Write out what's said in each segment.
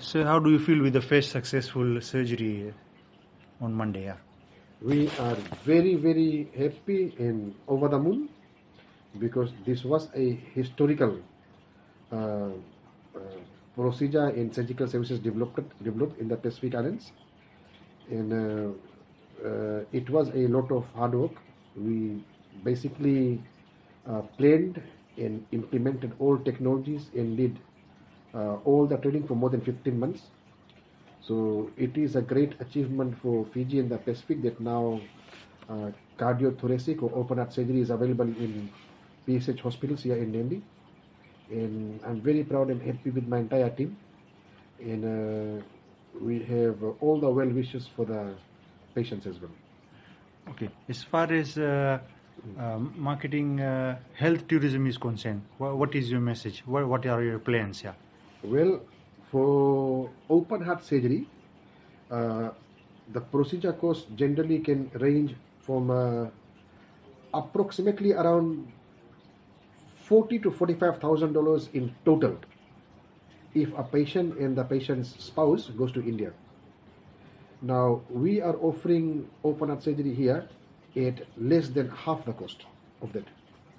So how do you feel with the first successful surgery on Monday? Yeah? We are very, very happy and over the moon because this was a historical uh, uh, procedure in surgical services developed in the Pacific Islands, and it was a lot of hard work. We basically planned and implemented all technologies and did all the training for more than 15 months. So it is a great achievement for Fiji and the Pacific that now cardiothoracic or open heart surgery is available in PSH hospitals here in Nadi. And I'm very proud and happy with my entire team. And we have all the well wishes for the patients as well. Okay. As far as marketing health tourism is concerned, what is your message? What are your plans? Yeah. Well, for open heart surgery, the procedure cost generally can range from approximately around $40,000 to $45,000 in total if a patient and the patient's spouse goes to India. Now we are offering open heart surgery here at less than half the cost of that.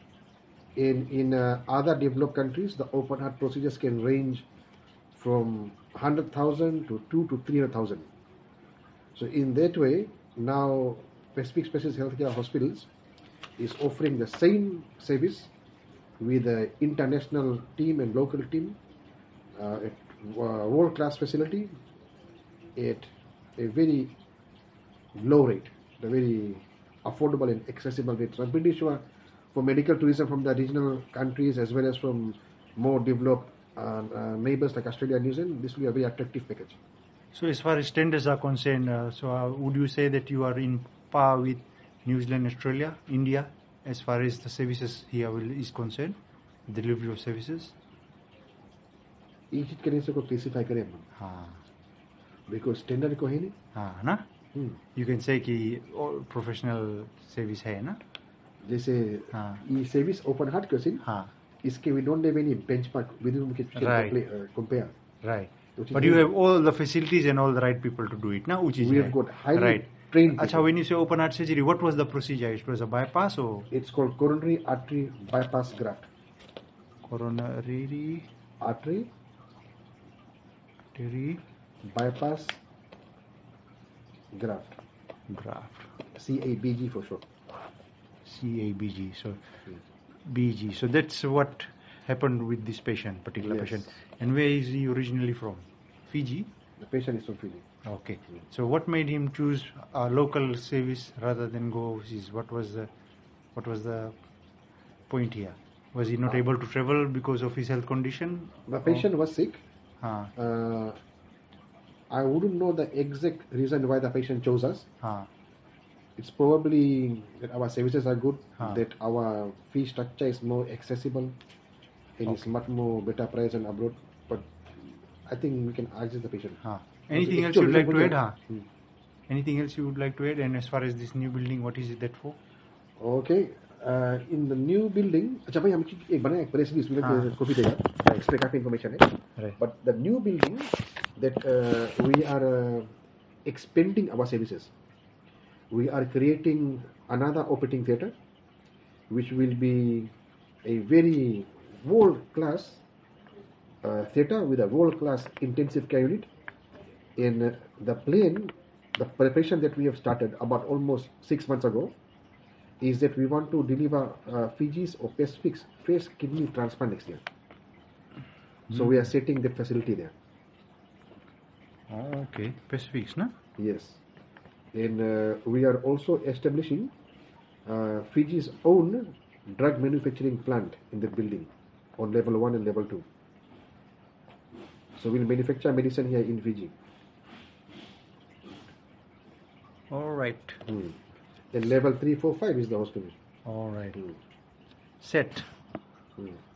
In other developed countries, the open heart procedures can range from 100,000 to 2 to 300,000. So in that way, now Pacific Specialist Healthcare Hospitals is offering the same service with an international team and local team at world-class facility at a very low rate, a very affordable and accessible rate. So I'm pretty sure for medical tourism from the regional countries as well as from more developed neighbors like Australia and New Zealand, this will be a very attractive package. So as far as standards are concerned, would you say that you are in par with New Zealand, Australia, India, as far as the services here is concerned, delivery of services? ये चीज करने से को classify करें हम हाँ because standard को है नहीं हाँ ना यू कैन से कि प्रोफेशनल सर्विस है ना जैसे ये सर्विस ओपन हार्ट क्वेश्चन हाँ इसके we don't have any benchmark within which we can compare. Right. But you have all the facilities and all the right people to do it now. We have got highly trained people. Acha, when you say open heart surgery, what was the procedure? It was a bypass or? It's called coronary artery bypass graft. Coronary artery bypass graft. CABG for short. CABG. So BG. So that's what happened with this particular patient. And where is he originally from? Fiji? The patient is from Fiji. Okay. So what made him choose a local service rather than go overseas? What was the point here? Was he not able to travel because of his health condition? The patient was sick. I wouldn't know the exact reason why the patient chose us. It's probably that our services are good, that our fee structure is more accessible, and it's much more better price than abroad. But I think we can ask the patient. Anything else you would like to add? Anything else you would like to add? And as far as this new building, what is it that for? Okay, in the new building, अच्छा भाई हम एक बना एक press release में copy देगा, extra काफी information है. But the new building that we are expanding our services. We are creating another operating theatre, which will be a very world-class theatre with a world-class intensive care unit. In the plan, the preparation that we have started about almost 6 months ago is that we want to deliver Fiji's or Pacific's first kidney transplant next year. So we are setting that facility there. Oh, okay. Pacific's, no? Yes. And we are also establishing Fiji's own drug manufacturing plant in the building on level 1 and level 2. So we'll manufacture medicine here in Fiji. All right. And level 3, 4, 5 is the hospital. All right. Set.